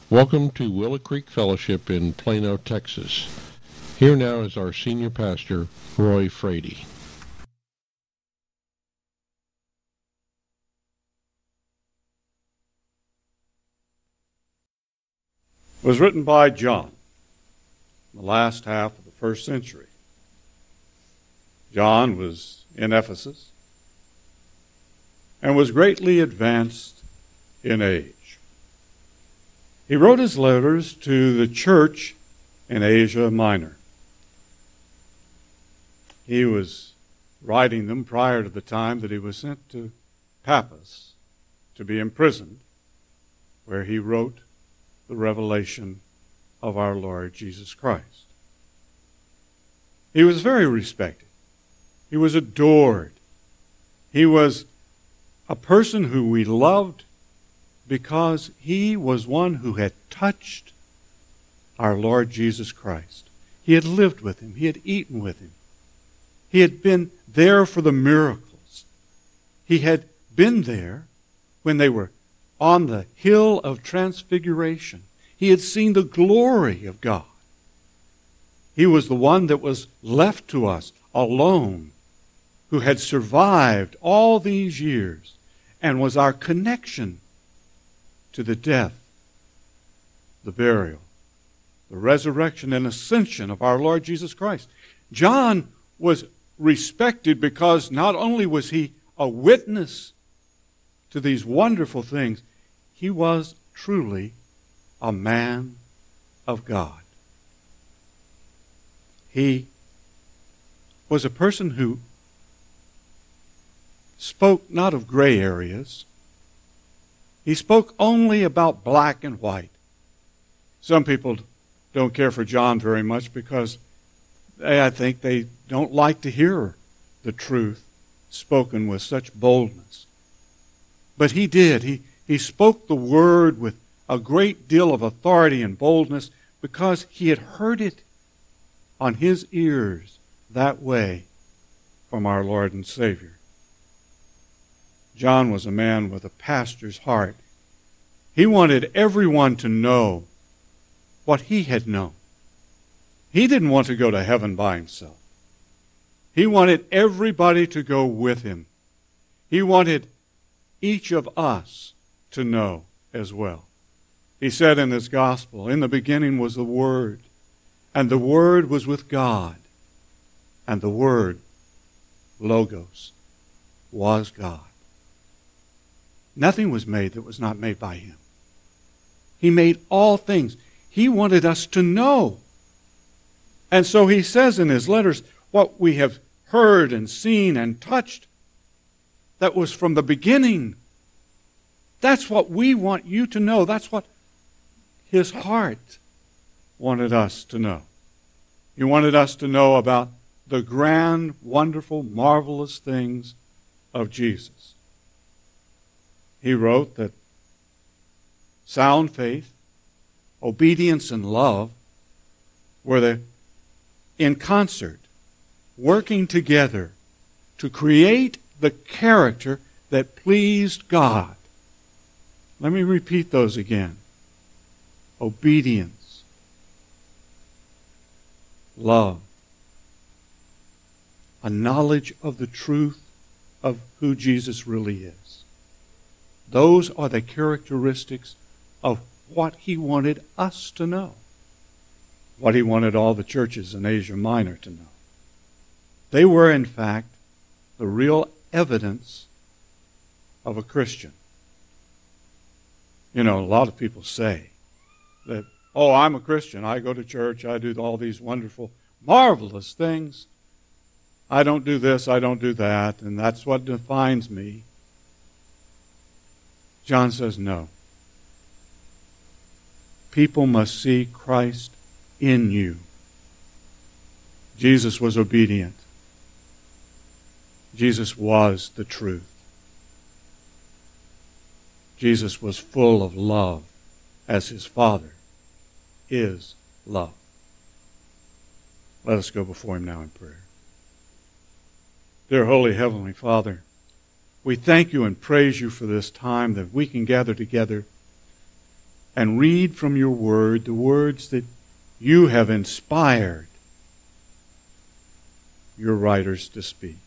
Welcome to Willow Creek Fellowship in Plano, Texas. Here now is our senior pastor, Roy Frady. It was written by John in the last half of the first century. John was in Ephesus and was greatly advanced in age. He wrote his letters to the church in Asia Minor. He was writing them prior to the time that he was sent to Paphos to be imprisoned, where he wrote the revelation of our Lord Jesus Christ. He was very respected. He was adored. He was a person who we loved because he was one who had touched our Lord Jesus Christ. He had lived with him. He had eaten with him. He had been there for the miracles. He had been there when they were on the hill of transfiguration. He had seen the glory of God. He was the one that was left to us alone, who had survived all these years and was our connection to the death, the burial, the resurrection and ascension of our Lord Jesus Christ. John was respected because not only was he a witness to these wonderful things, he was truly a man of God. He was a person who spoke not of gray areas. He spoke only about black and white. Some people don't care for John very much because I think they don't like to hear the truth spoken with such boldness. But he did. He spoke the word with a great deal of authority and boldness because he had heard it on his ears that way from our Lord and Savior. John was a man with a pastor's heart. He wanted everyone to know what he had known. He didn't want to go to heaven by himself. He wanted everybody to go with him. He wanted each of us to know as well. He said in his gospel, "In the beginning was the Word, and the Word was with God, and the Word, Logos, was God." Nothing was made that was not made by him. He made all things. He wanted us to know. And so he says in his letters, what we have heard and seen and touched, that was from the beginning. That's what we want you to know. That's what his heart wanted us to know. He wanted us to know about the grand, wonderful, marvelous things of Jesus. He wrote that sound faith, obedience, and love were in concert, working together to create the character that pleased God. Let me repeat those again. Obedience, love, a knowledge of the truth of who Jesus really is. Those are the characteristics of what he wanted us to know, what he wanted all the churches in Asia Minor to know. They were, in fact, the real evidence of a Christian. You know, a lot of people say that, oh, I'm a Christian. I go to church. I do all these wonderful, marvelous things. I don't do this. I don't do that. And that's what defines me. John says, no. People must see Christ in you. Jesus was obedient. Jesus was the truth. Jesus was full of love as his Father is love. Let us go before him now in prayer. Dear Holy Heavenly Father, we thank you and praise you for this time that we can gather together and read from your word the words that you have inspired your writers to speak.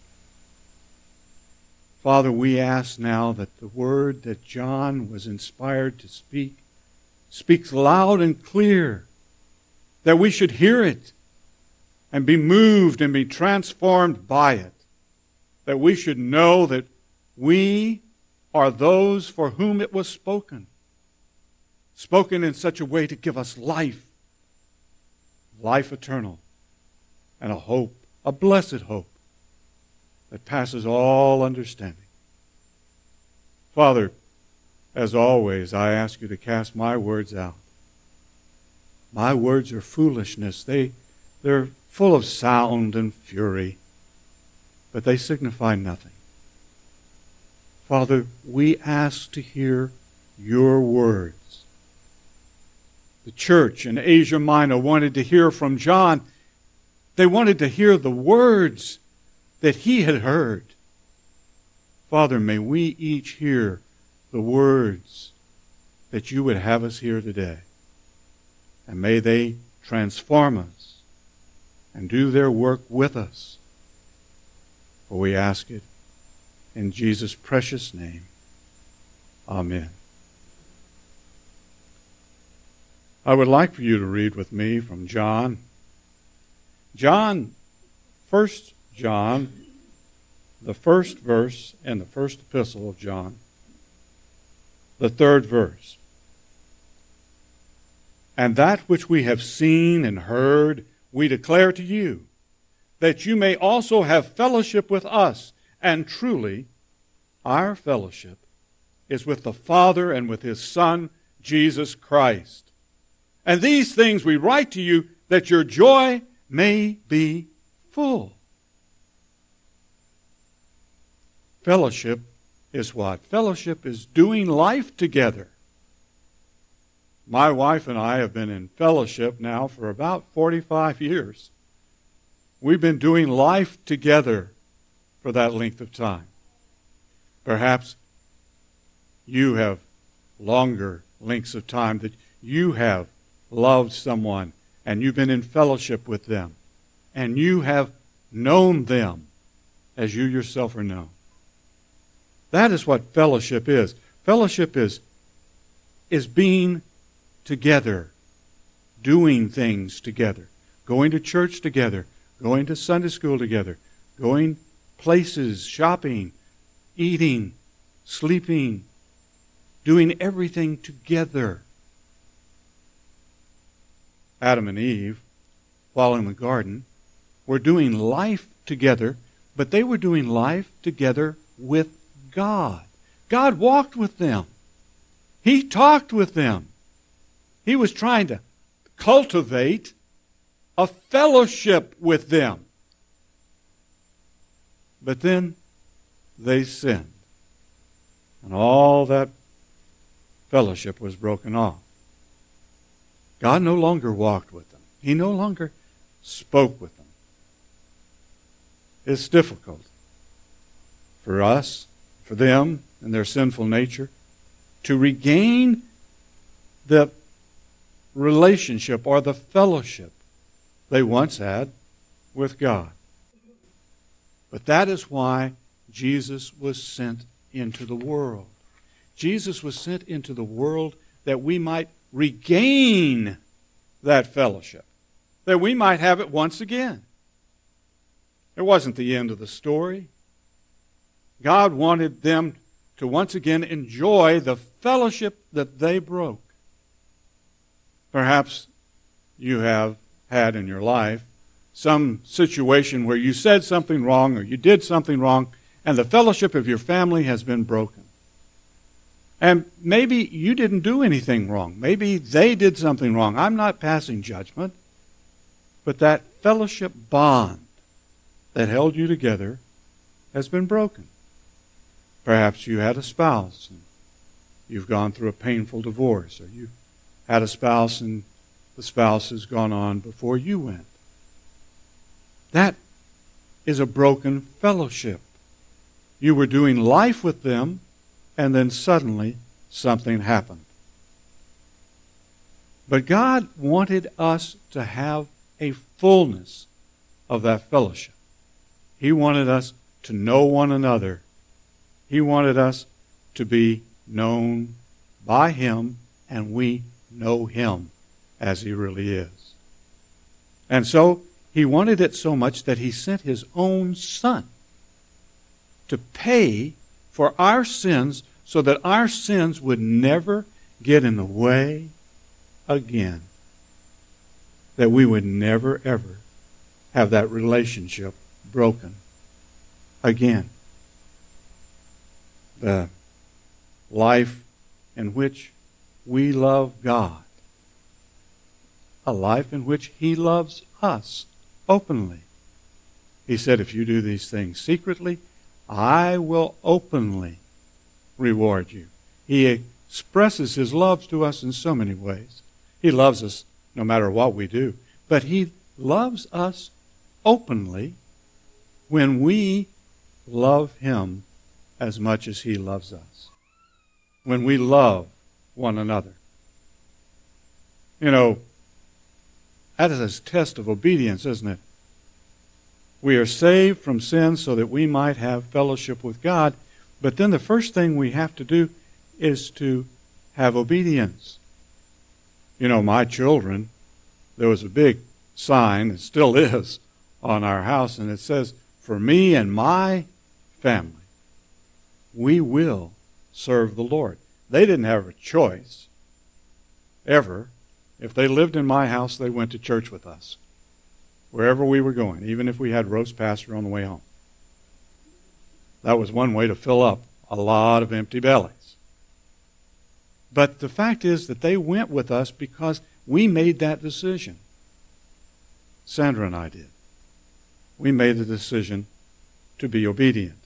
Father, we ask now that the word that John was inspired to speak speaks loud and clear, that we should hear it and be moved and be transformed by it, that we should know that we are those for whom it was spoken in such a way to give us life eternal, and a hope, a blessed hope that passes all understanding. Father, as always, I ask you to cast my words out. My words are foolishness. They're full of sound and fury, but they signify nothing. Father, we ask to hear your words. The church in Asia Minor wanted to hear from John. They wanted to hear the words that he had heard. Father, may we each hear the words that you would have us hear today. And may they transform us and do their work with us. For we ask it in Jesus' precious name. Amen. I would like for you to read with me from John. 1 John, the first verse in the first epistle of John, the third verse. And that which we have seen and heard, we declare to you, that you may also have fellowship with us. And truly, our fellowship is with the Father and with His Son, Jesus Christ. And these things we write to you, that your joy may be full. Fellowship is what? Fellowship is doing life together. My wife and I have been in fellowship now for about 45 years. We've been doing life together for that length of time. Perhaps you have longer lengths of time that you have loved someone and you've been in fellowship with them and you have known them as you yourself are known. That is what fellowship is. Fellowship is being together, doing things together, going to church together, going to Sunday school together, going places, shopping, eating, sleeping, doing everything together. Adam and Eve, while in the garden, were doing life together, but they were doing life together with God. God walked with them. He talked with them. He was trying to cultivate a fellowship with them. But then they sinned. And all that fellowship was broken off. God no longer walked with them. He no longer spoke with them. It's difficult for us, for them, and their sinful nature, to regain the relationship or the fellowship they once had with God. But that is why Jesus was sent into the world. Jesus was sent into the world that we might regain that fellowship, that we might have it once again. It wasn't the end of the story. God wanted them to once again enjoy the fellowship that they broke. Perhaps you have had in your life some situation where you said something wrong or you did something wrong and the fellowship of your family has been broken. And maybe you didn't do anything wrong. Maybe they did something wrong. I'm not passing judgment. But that fellowship bond that held you together has been broken. Perhaps you had a spouse and you've gone through a painful divorce, or you had a spouse and the spouse has gone on before you went. That is a broken fellowship. You were doing life with them, and then suddenly something happened. But God wanted us to have a fullness of that fellowship. He wanted us to know one another. He wanted us to be known by Him, and we know Him as He really is. And so He wanted it so much that He sent His own Son to pay for our sins so that our sins would never get in the way again. That we would never, ever have that relationship broken again. The life in which we love God. A life in which He loves us openly. He said, if you do these things secretly, I will openly reward you. He expresses His love to us in so many ways. He loves us no matter what we do. But He loves us openly when we love Him as much as He loves us. When we love one another. You know, that is a test of obedience, isn't it? We are saved from sin so that we might have fellowship with God. But then the first thing we have to do is to have obedience. You know, my children, there was a big sign, it still is, on our house, and it says, for me and my family, we will serve the Lord. They didn't have a choice, ever. If they lived in my house, they went to church with us. Wherever we were going, even if we had roast pasture on the way home. That was one way to fill up a lot of empty bellies. But the fact is that they went with us because we made that decision. Sandra and I did. We made the decision to be obedient.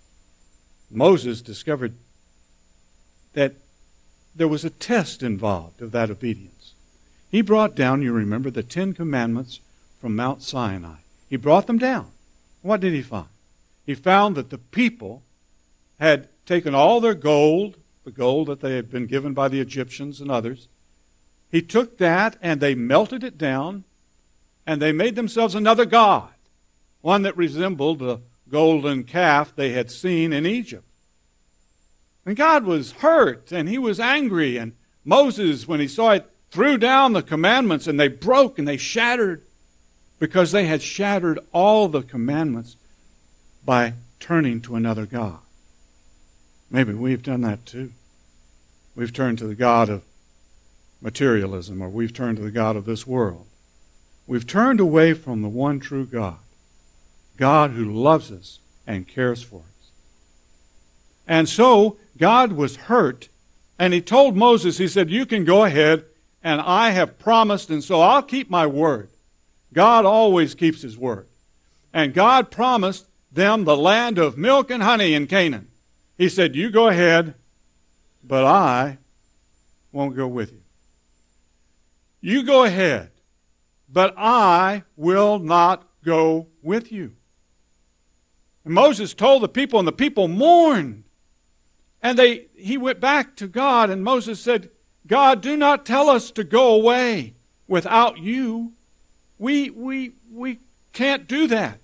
Moses discovered that there was a test involved of that obedience. He brought down, you remember, the 10 Commandments from Mount Sinai. He brought them down. What did he find? He found that the people had taken all their gold, the gold that they had been given by the Egyptians and others. He took that and they melted it down and they made themselves another god, one that resembled the golden calf they had seen in Egypt. And God was hurt and He was angry, and Moses, when he saw it, threw down the commandments and they broke and they shattered because they had shattered all the commandments by turning to another god. Maybe we've done that too. We've turned to the god of materialism, or we've turned to the god of this world. We've turned away from the one true God, God who loves us and cares for us. And so God was hurt, and He told Moses, He said, you can go ahead, and I have promised, and so I'll keep my word. God always keeps His word. And God promised them the land of milk and honey in Canaan. He said, you go ahead, but I won't go with you. You go ahead, but I will not go with you. And Moses told the people, and the people mourned. And he went back to God, and Moses said, God, do not tell us to go away without you. We can't do that.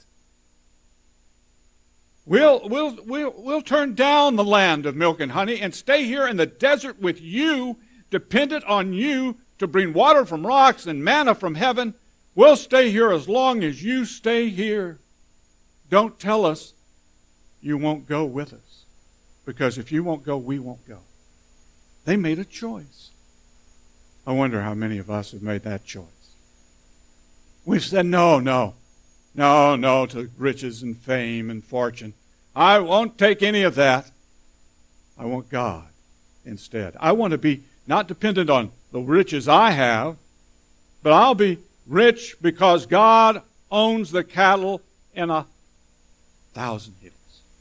We'll turn down the land of milk and honey and stay here in the desert with you, dependent on you to bring water from rocks and manna from heaven. We'll stay here as long as you stay here. Don't tell us you won't go with us, because if you won't go, we won't go. They made a choice. I wonder how many of us have made that choice. We've said no to riches and fame and fortune. I won't take any of that. I want God instead. I want to be not dependent on the riches I have, but I'll be rich because God owns the cattle in 1,000 hills.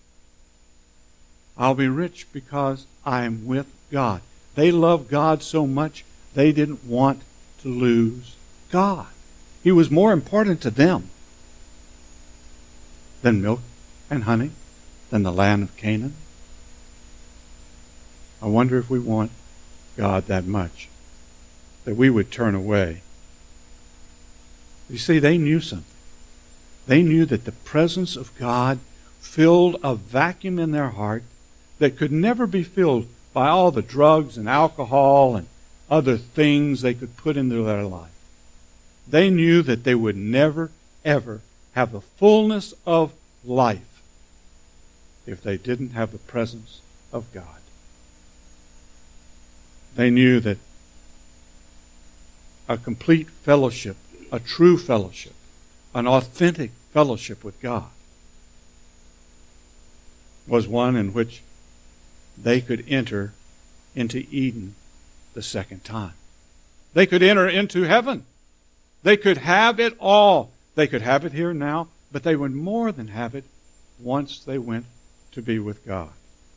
I'll be rich because I'm with God. They love God so much they didn't want to lose God. He was more important to them than milk and honey, than the land of Canaan. I wonder if we want God that much, that we would turn away. You see, they knew something. They knew that the presence of God filled a vacuum in their heart that could never be filled by all the drugs and alcohol and other things they could put into their life. They knew that they would never, ever have the fullness of life if they didn't have the presence of God. They knew that a complete fellowship, a true fellowship, an authentic fellowship with God was one in which they could enter into Eden the second time. They could enter into heaven. They could have it all. They could have it here now, but they would more than have it once they went to be with God.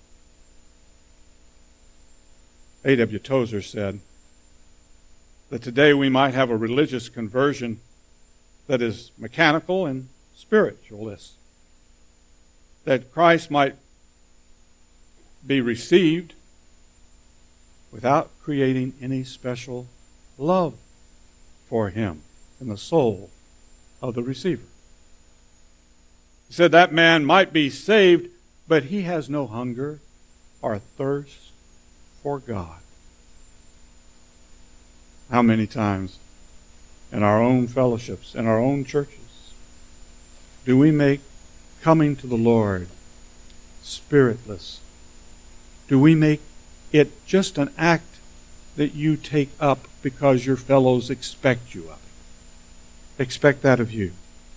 A.W. Tozer said that today we might have a religious conversion that is mechanical and spiritualist. That Christ might be received without creating any special love for Him in the soul of the receiver. He said that man might be saved, but he has no hunger or thirst for God. How many times in our own fellowships, in our own churches, do we make coming to the Lord spiritless? Do we make it just an act that you take up because your fellows expect you of it? Expect that of you.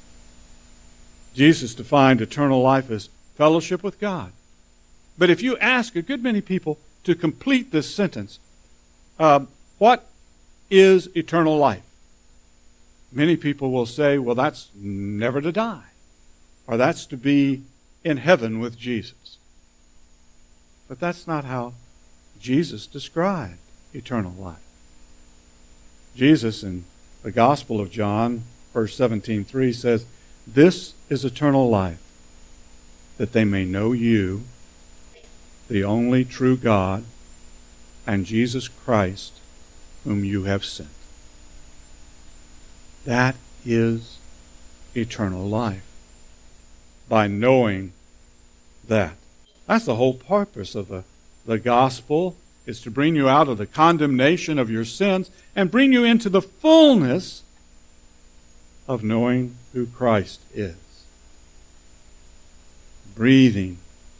Jesus defined eternal life as fellowship with God. But if you ask a good many people to complete this sentence, what is eternal life? Many people will say, well, that's never to die, or that's to be in heaven with Jesus. But that's not how Jesus described eternal life. Jesus in the Gospel of John, verse 17:3 says, "This is eternal life, that they may know you, the only true God, and Jesus Christ, whom you have sent." That is eternal life. By knowing that. That's the whole purpose of the gospel, is to bring you out of the condemnation of your sins and bring you into the fullness of knowing who Christ is. Breathing,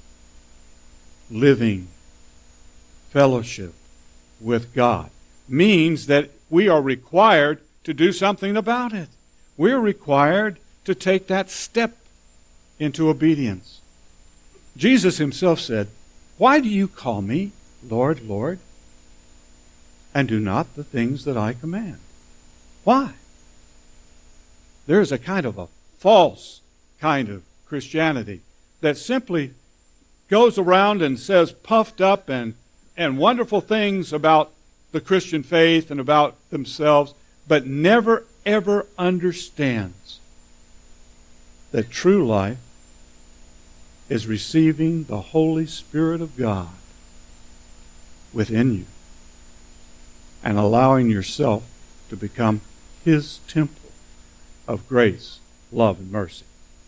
living fellowship with God means that we are required to do something about it. We're required to take that step into obedience. Jesus himself said, "Why do you call me Lord, Lord, and do not the things that I command?" Why? There is a kind of a false kind of Christianity that simply goes around and says puffed up and wonderful things about the Christian faith and about themselves, but never ever understands that true life is receiving the Holy Spirit of God within you and allowing yourself to become His temple of grace, love, and mercy.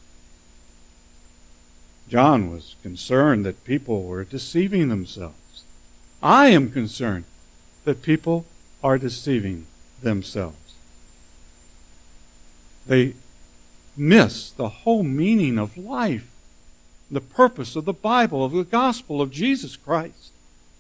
John was concerned that people were deceiving themselves. I am concerned that people are deceiving themselves. They miss the whole meaning of life, the purpose of the Bible, of the gospel of Jesus Christ.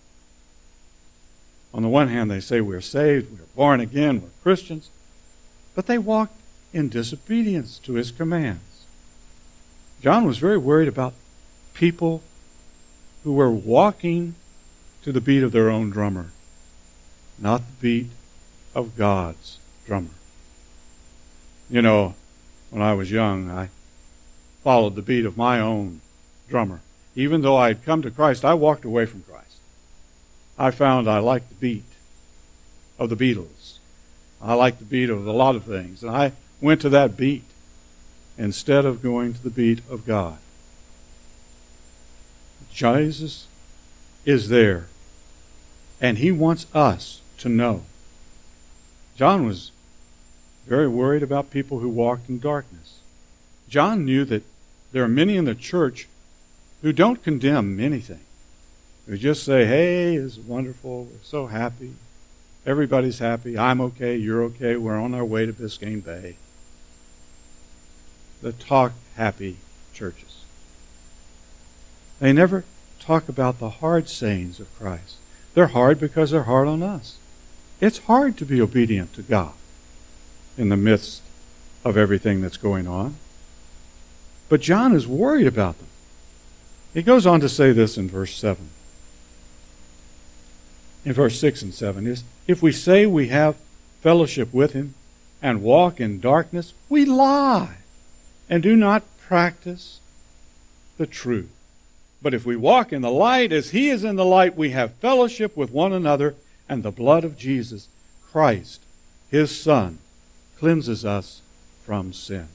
On the one hand, they say we're saved, we're born again, we're Christians, but they walk in disobedience to His commands. John was very worried about people who were walking to the beat of their own drummer, not the beat of God's drummer. You know, when I was young, I followed the beat of my own drummer. Even though I had come to Christ, I walked away from Christ. I found I liked the beat of the Beatles. I liked the beat of a lot of things, and I went to that beat instead of going to the beat of God. Jesus is there, and He wants us to know John was very worried about people who walked in darkness. John knew that there are many in the church who don't condemn anything. Who just say, hey, it's wonderful, we're so happy. Everybody's happy, I'm okay, you're okay, we're on our way to Biscayne Bay. The talk-happy churches. They never talk about the hard sayings of Christ. They're hard because they're hard on us. It's hard to be obedient to God in the midst of everything that's going on. But John is worried about them. He goes on to say this in verse 7. In verse 6 and 7 is, if we say we have fellowship with him and walk in darkness, we lie and do not practice the truth. But if we walk in the light as he is in the light, we have fellowship with one another, and the blood of Jesus Christ, his Son, cleanses us from sin.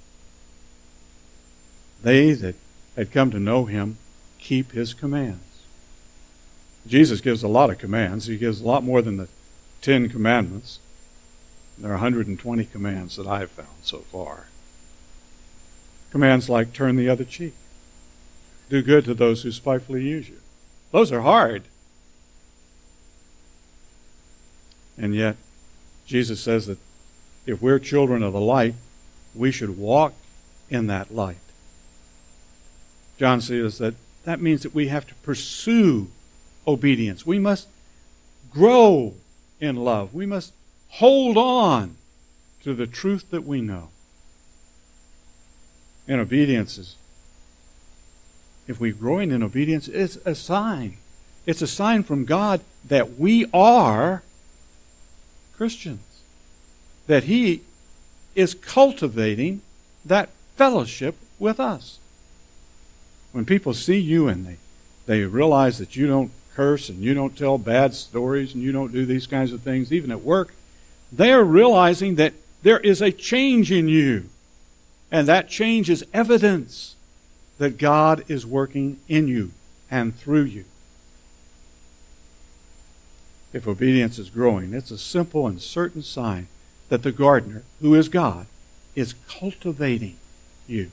They that had come to know him keep his commands. Jesus gives a lot of commands. He gives a lot more than the 10 commandments. There are 120 commands that I've found so far. Commands like turn the other cheek. Do good to those who spitefully use you. Those are hard. And yet, Jesus says that if we're children of the light, we should walk in that light. John says that means that we have to pursue obedience. We must grow in love. We must hold on to the truth that we know. And obedience is, if we're growing in obedience, it's a sign. It's a sign from God that we are Christians. That he is cultivating that fellowship with us. When people see you and they realize that you don't curse and you don't tell bad stories and you don't do these kinds of things, even at work, they are realizing that there is a change in you. And that change is evidence that God is working in you and through you. If obedience is growing, it's a simple and certain sign that the gardener, who is God, is cultivating you.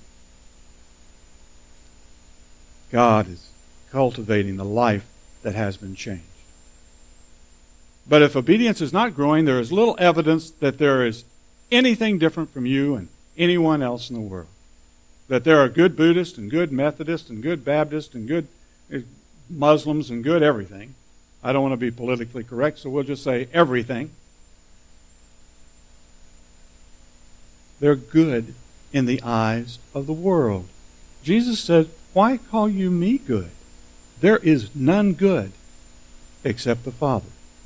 God is cultivating the life that has been changed. But if obedience is not growing, there is little evidence that there is anything different from you and anyone else in the world. That there are good Buddhists and good Methodists and good Baptists and good Muslims and good everything. I don't want to be politically correct, so we'll just say everything. They're good in the eyes of the world. Jesus said, why call you me good? There is none good except the Father.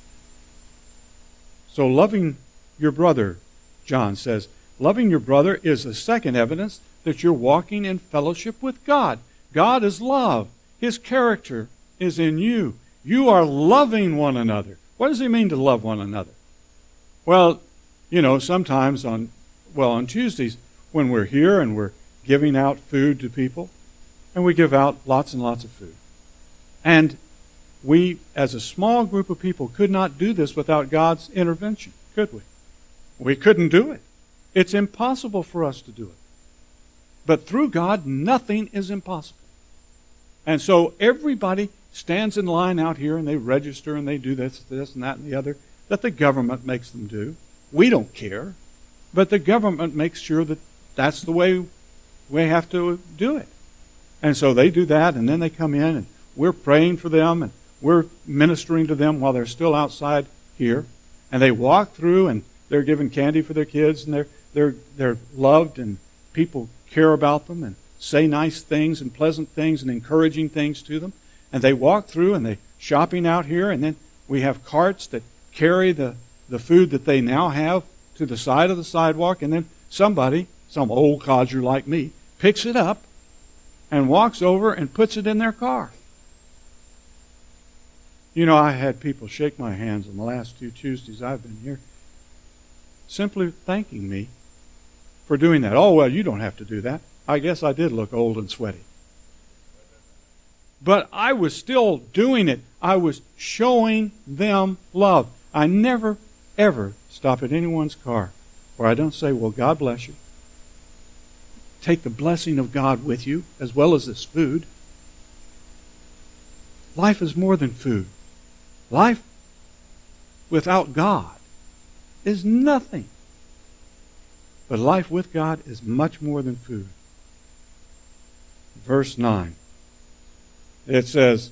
So loving your brother, John says, loving your brother is the second evidence that you're walking in fellowship with God. God is love. His character is in you. You are loving one another. What does it mean to love one another? Well, sometimes on Tuesdays when we're here and we're giving out food to people, and we give out lots and lots of food. And we, as a small group of people, could not do this without God's intervention, could we? We couldn't do it. It's impossible for us to do it. But through God, nothing is impossible. And so everybody stands in line out here and they register and they do this and that and the other that the government makes them do. We don't care. But the government makes sure that that's the way we have to do it. And so they do that, and then they come in and we're praying for them and we're ministering to them while they're still outside here. And they walk through and they're giving candy for their kids and they're loved and people care about them and say nice things and pleasant things and encouraging things to them. And they walk through and they're shopping out here, and then we have carts that carry the food that they now have to the side of the sidewalk, and then somebody, some old codger like me, picks it up and walks over and puts it in their car. I had people shake my hands on the last 2 Tuesdays I've been here, simply thanking me for doing that. Oh, well, you don't have to do that. I guess I did look old and sweaty. But I was still doing it. I was showing them love. I never ever stop at anyone's car where I don't say, well, God bless you. Take the blessing of God with you, as well as this food. Life is more than food. Life without God is nothing. But life with God is much more than food. Verse 9. It says,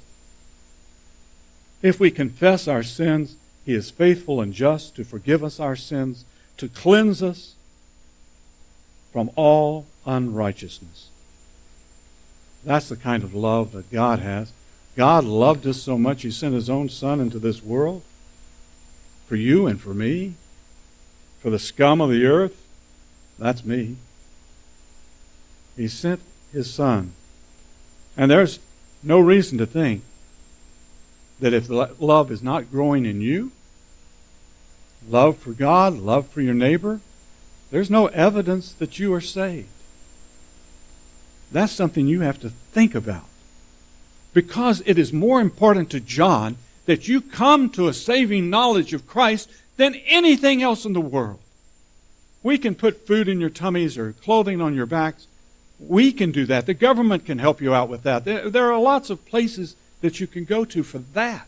if we confess our sins, He is faithful and just to forgive us our sins, to cleanse us from all unrighteousness. That's the kind of love that God has. God loved us so much He sent His own Son into this world for you and for me, for the scum of the earth. That's me. He sent His Son. And there's no reason to think that if love is not growing in you, love for God, love for your neighbor, there's no evidence that you are saved. That's something you have to think about. Because it is more important to John that you come to a saving knowledge of Christ than anything else in the world. We can put food in your tummies or clothing on your backs. We can do that. The government can help you out with that. There are lots of places that you can go to for that.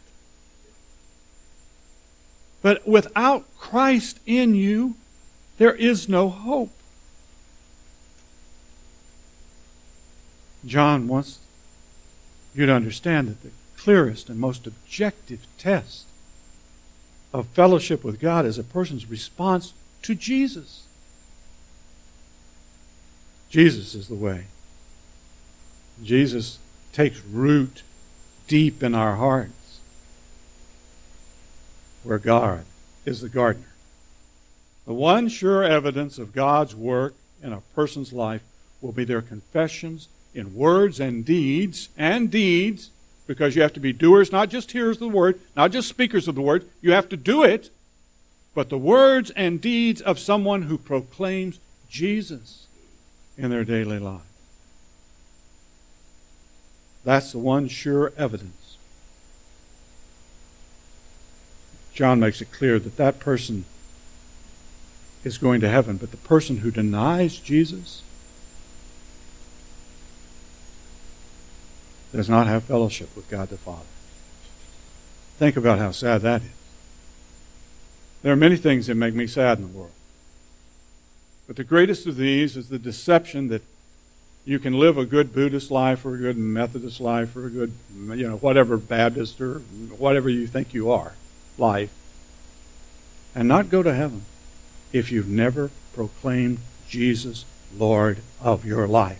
But without Christ in you, there is no hope. John wants you to understand that the clearest and most objective test of fellowship with God is a person's response to Jesus. Jesus is the way. Jesus takes root deep in our hearts, where God is the gardener. The one sure evidence of God's work in a person's life will be their confessions in words and deeds, because you have to be doers, not just hearers of the word, not just speakers of the word. You have to do it, but the words and deeds of someone who proclaims Jesus in their daily life. That's the one sure evidence. John makes it clear that that person is going to heaven, but the person who denies Jesus does not have fellowship with God the Father. Think about how sad that is. There are many things that make me sad in the world. But the greatest of these is the deception that you can live a good Buddhist life or a good Methodist life or a good, whatever Baptist or whatever you think you are, life, and not go to heaven if you've never proclaimed Jesus Lord of your life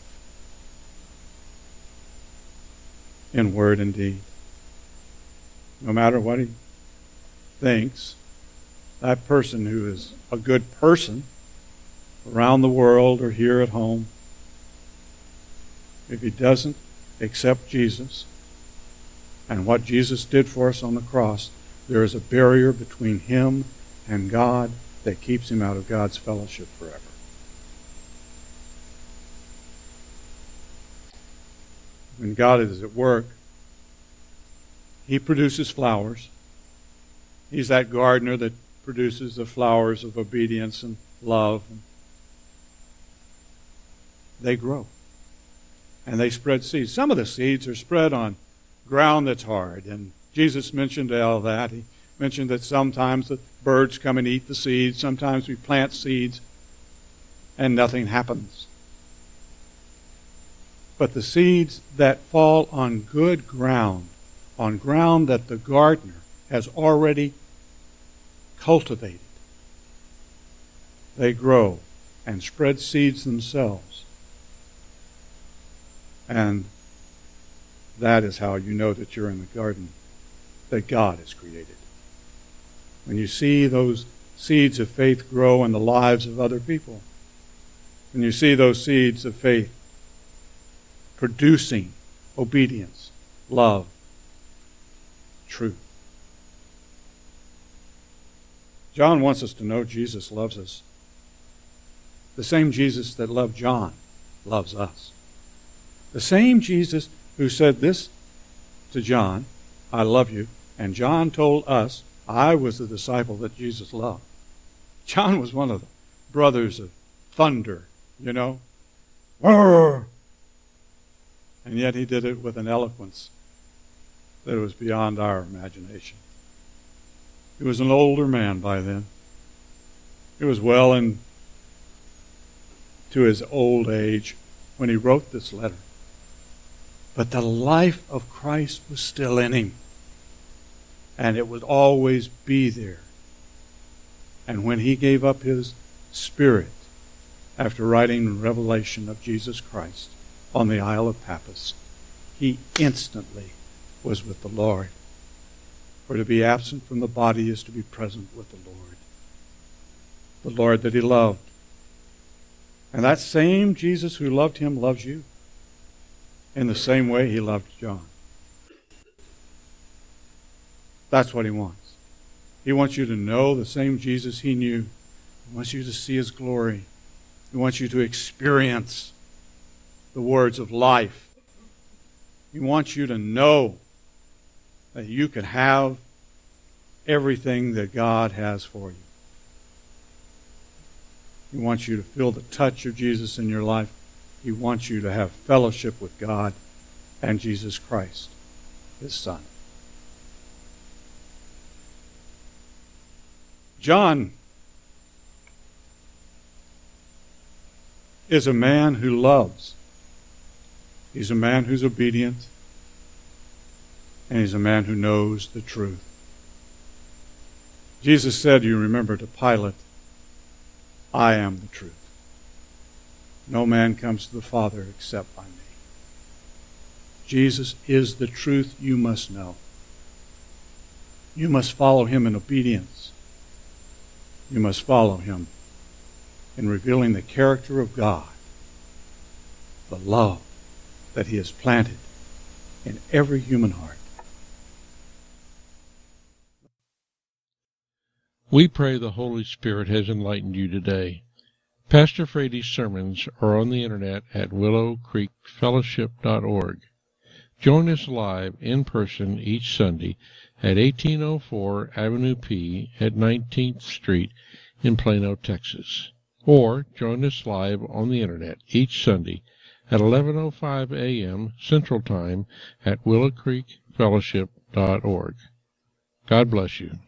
in word and deed. No matter what he thinks, that person who is a good person around the world or here at home, if he doesn't accept Jesus and what Jesus did for us on the cross, there is a barrier between him and God that keeps him out of God's fellowship forever. When God is at work, he produces flowers. He's that gardener that produces the flowers of obedience and love. They grow. And they spread seeds. Some of the seeds are spread on ground that's hard. And Jesus mentioned all that. He mentioned that sometimes the birds come and eat the seeds. Sometimes we plant seeds and nothing happens. But the seeds that fall on good ground, on ground that the gardener has already cultivated, they grow and spread seeds themselves. And that is how you know that you're in the garden that God has created. When you see those seeds of faith grow in the lives of other people, when you see those seeds of faith producing obedience, love, truth. John wants us to know Jesus loves us. The same Jesus that loved John loves us. The same Jesus who said this to John, I love you, and John told us, I was the disciple that Jesus loved. John was one of the brothers of thunder, you know. Roar! And yet he did it with an eloquence that was beyond our imagination. He was an older man by then. He was well into his old age when he wrote this letter. But the life of Christ was still in him. And it would always be there. And when he gave up his spirit after writing the revelation of Jesus Christ on the Isle of Patmos, he instantly was with the Lord. For to be absent from the body is to be present with the Lord that he loved. And that same Jesus who loved him loves you in the same way he loved John. That's what he wants. He wants you to know the same Jesus he knew. He wants you to see his glory. He wants you to experience the words of life. He wants you to know that you can have everything that God has for you. He wants you to feel the touch of Jesus in your life. He wants you to have fellowship with God and Jesus Christ, his Son. John is a man who loves. He's a man who's obedient. And he's a man who knows the truth. Jesus said, you remember, to Pilate, I am the truth. No man comes to the Father except by me. Jesus is the truth you must know. You must follow him in obedience. You must follow him in revealing the character of God, the love that he has planted in every human heart. We pray the Holy Spirit has enlightened you today. Pastor Frady's sermons are on the internet at willowcreekfellowship.org. Join us live in person each Sunday at 1804 Avenue P at 19th Street in Plano, Texas. Or join us live on the internet each Sunday at 11:05 a.m. Central Time at willowcreekfellowship.org. God bless you.